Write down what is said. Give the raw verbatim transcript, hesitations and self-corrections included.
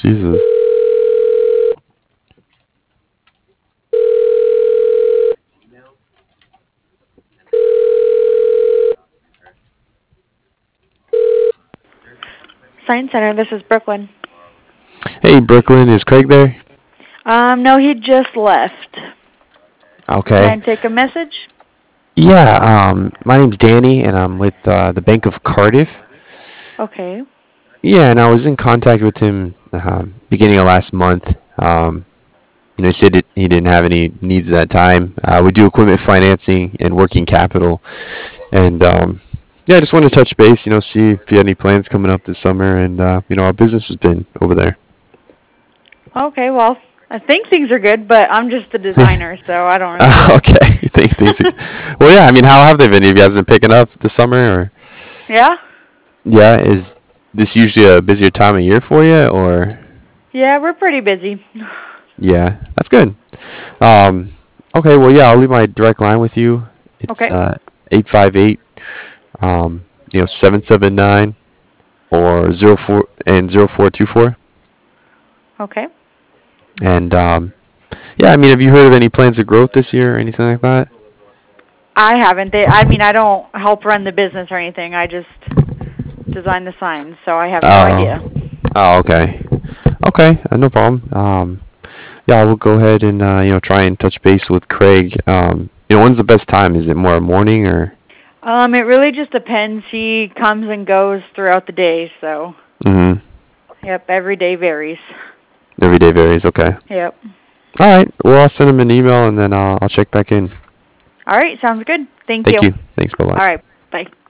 Jesus. Science Center, this is Brooklyn. Hey, Brooklyn, is Craig there? Um, no, he just left. Can Okay. I take a message? Yeah, um, my name's Danny, and I'm with uh, the Bank of Cardiff. Okay. Yeah, and I was in contact with him um, beginning of last month. Um, you know, he said it, he didn't have any needs at that time. Uh, we do equipment financing and working capital, and um, yeah, I just wanted to touch base. You know, see if you had any plans coming up this summer, and uh, you know, how business has been over there. Okay, well, I think things are good, but I'm just the designer, so I don't really Uh, know. okay, you think things. Are, well, yeah, I mean, how have they been? Have you guys been picking up this summer, or Yeah? yeah, is this usually a busier time of year for you, or Yeah, we're pretty busy. yeah, that's good. Um, okay, well, yeah, I'll leave my direct line with you. It's Okay. uh eight five eight um you know seven seven nine or zero four and zero four two four. Okay. And um, yeah, I mean, have you heard of any plans of growth this year or anything like that? I haven't. They, I mean, I don't help run the business or anything. I just design the signs, so I have no Oh, idea. oh, okay, okay, uh, no problem. Um, yeah, I will go ahead and uh, you know try and touch base with Craig. Um, you know, when's the best time? Is it more morning or? Um, it really just depends. He comes and goes throughout the day, so Mm-hmm. yep, every day varies. Every day varies. Okay. Yep. All right. Well, I'll send him an email and then I'll I'll check back in. All right, sounds good. Thank you. Thank you. Thanks. Bye bye. All right, bye.